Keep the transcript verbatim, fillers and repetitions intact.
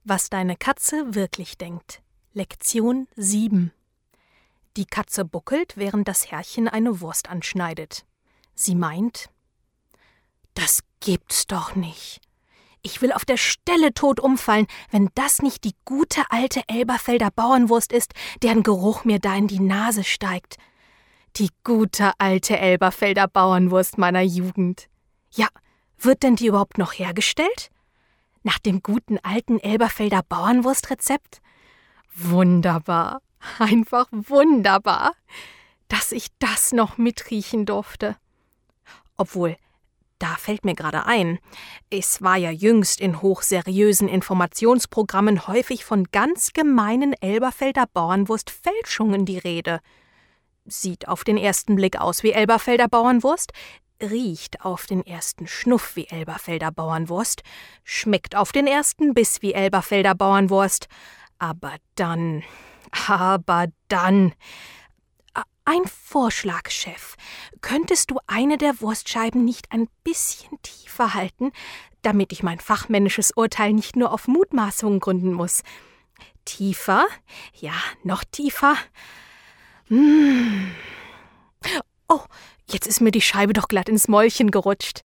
Was deine Katze wirklich denkt. Lektion sieben. Die Katze buckelt, während das Herrchen eine Wurst anschneidet. Sie meint: Das gibt's doch nicht. Ich will auf der Stelle tot umfallen, wenn das nicht die gute alte Elberfelder Bauernwurst ist, deren Geruch mir da in die Nase steigt. Die gute alte Elberfelder Bauernwurst meiner Jugend. Ja, wird denn die überhaupt noch hergestellt? Nach dem guten alten Elberfelder Bauernwurstrezept? Wunderbar, einfach wunderbar, dass ich das noch mitriechen durfte. Obwohl, da fällt mir gerade ein, es war ja jüngst in hochseriösen Informationsprogrammen häufig von ganz gemeinen Elberfelder Bauernwurst-Fälschungen die Rede. Sieht auf den ersten Blick aus wie Elberfelder Bauernwurst, riecht auf den ersten Schnuff wie Elberfelder Bauernwurst, schmeckt auf den ersten Biss wie Elberfelder Bauernwurst, aber dann, aber dann... Ein Vorschlag, Chef. Könntest du eine der Wurstscheiben nicht ein bisschen tiefer halten, damit ich mein fachmännisches Urteil nicht nur auf Mutmaßungen gründen muss? Tiefer? Ja, noch tiefer. Mmh. Oh, jetzt ist mir die Scheibe doch glatt ins Mäulchen gerutscht.